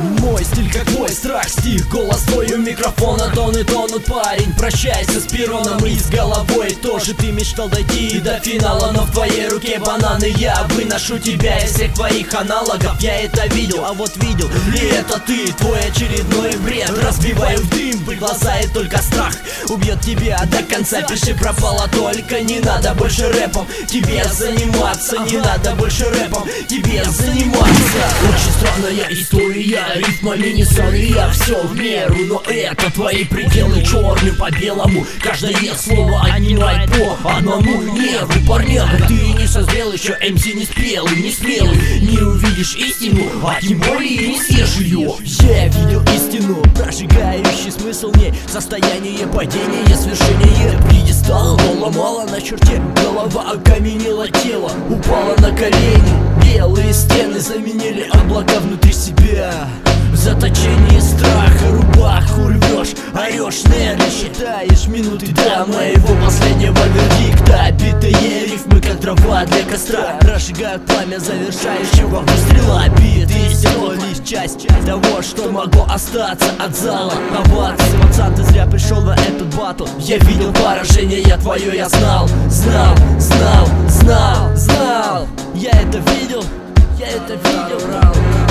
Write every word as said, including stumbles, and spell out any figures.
Мой стиль как мой страх, стих, голос твой у микрофона. Тон и тонут, парень, прощайся с пероном. И с головой тоже ты мечтал дойти до финала, но в твоей руке бананы. Я выношу тебя из всех твоих аналогов. Я это видел, а вот видел ли это ты? Твой очередной бред разбиваю в дым. В глаза и только страх убьет тебя до конца. Пиши пропало, только не надо больше рэпом тебе заниматься. Не надо больше рэпом тебе заниматься. Очень странная история, рифмами не я все в меру, но это твои пределы. Черным по белому, каждое слово отнимает по одному нерву. Парняга, ты не созрел еще, эм си не спелый, не смелый. Не увидишь истину, а тем более не съешь ее. Я видел истину, прожигающий смысл в ней. Состояние падения, свершение пьедестала. Ломала на черте, голова окаменела, тело упало на колени. Белые стены заменили облака внутри себя. В заточении страха рубаху рвешь, орешь, нервно считаешь минуты до моего последнего вердикта. Битые рифмы, как дрова для костра, разжигают пламя завершающего выстрела. Бит и стекло лишь часть того, что могло остаться от зала. Овации, пацан, ты зря пришел на этот батл. Я видел поражение твое, я знал, знал, знал, знал, знал. Я это видел, я это видел.